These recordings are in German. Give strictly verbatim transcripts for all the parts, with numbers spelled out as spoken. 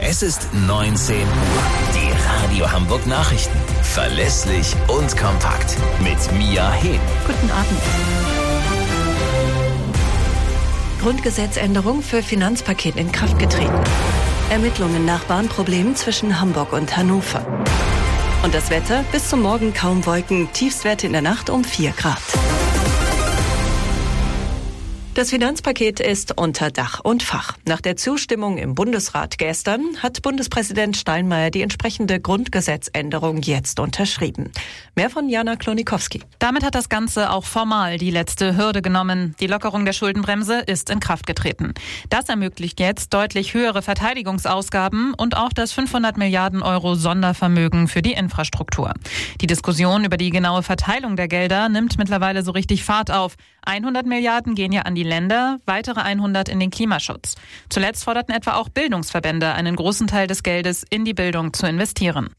Es ist neunzehn Uhr. Die Radio Hamburg Nachrichten. Verlässlich und kompakt. Mit Mia Hehn. Guten Abend. Grundgesetzänderung für Finanzpaket in Kraft getreten. Ermittlungen nach Bahnproblemen zwischen Hamburg und Hannover. Und das Wetter? Bis zum Morgen kaum Wolken. Tiefstwerte in der Nacht um vier Grad. Das Finanzpaket ist unter Dach und Fach. Nach der Zustimmung im Bundesrat gestern hat Bundespräsident Steinmeier die entsprechende Grundgesetzänderung jetzt unterschrieben. Mehr von Jana Klonikowski. Damit hat das Ganze auch formal die letzte Hürde genommen. Die Lockerung der Schuldenbremse ist in Kraft getreten. Das ermöglicht jetzt deutlich höhere Verteidigungsausgaben und auch das fünfhundert Milliarden Euro Sondervermögen für die Infrastruktur. Die Diskussion über die genaue Verteilung der Gelder nimmt mittlerweile so richtig Fahrt auf. hundert Milliarden gehen ja an die Länder, weitere hundert in den Klimaschutz. Zuletzt forderten etwa auch Bildungsverbände, einen großen Teil des Geldes in die Bildung zu investieren.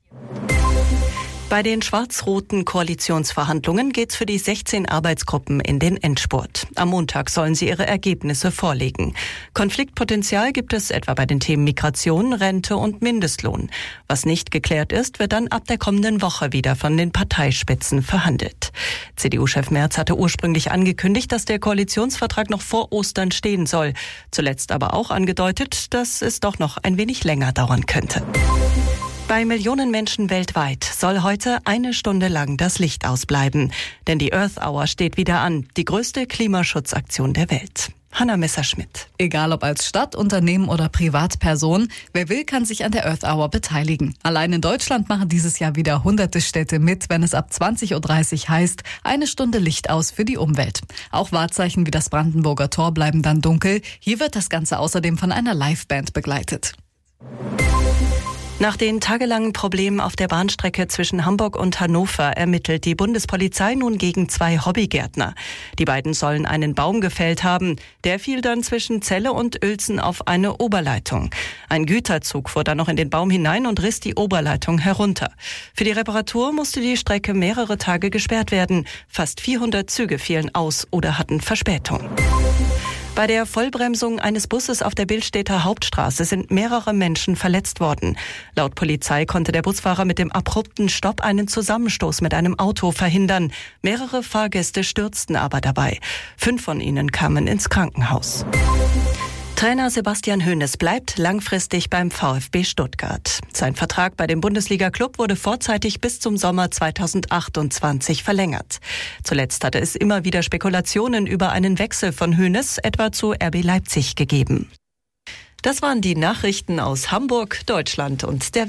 Bei den schwarz-roten Koalitionsverhandlungen geht's für die sechzehn Arbeitsgruppen in den Endspurt. Am Montag sollen sie ihre Ergebnisse vorlegen. Konfliktpotenzial gibt es etwa bei den Themen Migration, Rente und Mindestlohn. Was nicht geklärt ist, wird dann ab der kommenden Woche wieder von den Parteispitzen verhandelt. C D U-Chef Merz hatte ursprünglich angekündigt, dass der Koalitionsvertrag noch vor Ostern stehen soll. Zuletzt aber auch angedeutet, dass es doch noch ein wenig länger dauern könnte. Bei Millionen Menschen weltweit soll heute eine Stunde lang das Licht ausbleiben. Denn die Earth Hour steht wieder an, die größte Klimaschutzaktion der Welt. Hanna Messerschmidt. Egal ob als Stadt, Unternehmen oder Privatperson, wer will, kann sich an der Earth Hour beteiligen. Allein in Deutschland machen dieses Jahr wieder hunderte Städte mit, wenn es ab zwanzig Uhr dreißig heißt, eine Stunde Licht aus für die Umwelt. Auch Wahrzeichen wie das Brandenburger Tor bleiben dann dunkel. Hier wird das Ganze außerdem von einer Liveband begleitet. Nach den tagelangen Problemen auf der Bahnstrecke zwischen Hamburg und Hannover ermittelt die Bundespolizei nun gegen zwei Hobbygärtner. Die beiden sollen einen Baum gefällt haben. Der fiel dann zwischen Celle und Uelzen auf eine Oberleitung. Ein Güterzug fuhr dann noch in den Baum hinein und riss die Oberleitung herunter. Für die Reparatur musste die Strecke mehrere Tage gesperrt werden. Fast vierhundert Züge fielen aus oder hatten Verspätung. Bei der Vollbremsung eines Busses auf der Billstädter Hauptstraße sind mehrere Menschen verletzt worden. Laut Polizei konnte der Busfahrer mit dem abrupten Stopp einen Zusammenstoß mit einem Auto verhindern. Mehrere Fahrgäste stürzten aber dabei. Fünf von ihnen kamen ins Krankenhaus. Trainer Sebastian Hoeneß bleibt langfristig beim VfB Stuttgart. Sein Vertrag bei dem Bundesliga-Klub wurde vorzeitig bis zum Sommer zweitausendachtundzwanzig verlängert. Zuletzt hatte es immer wieder Spekulationen über einen Wechsel von Hoeneß etwa zu R B Leipzig gegeben. Das waren die Nachrichten aus Hamburg, Deutschland und der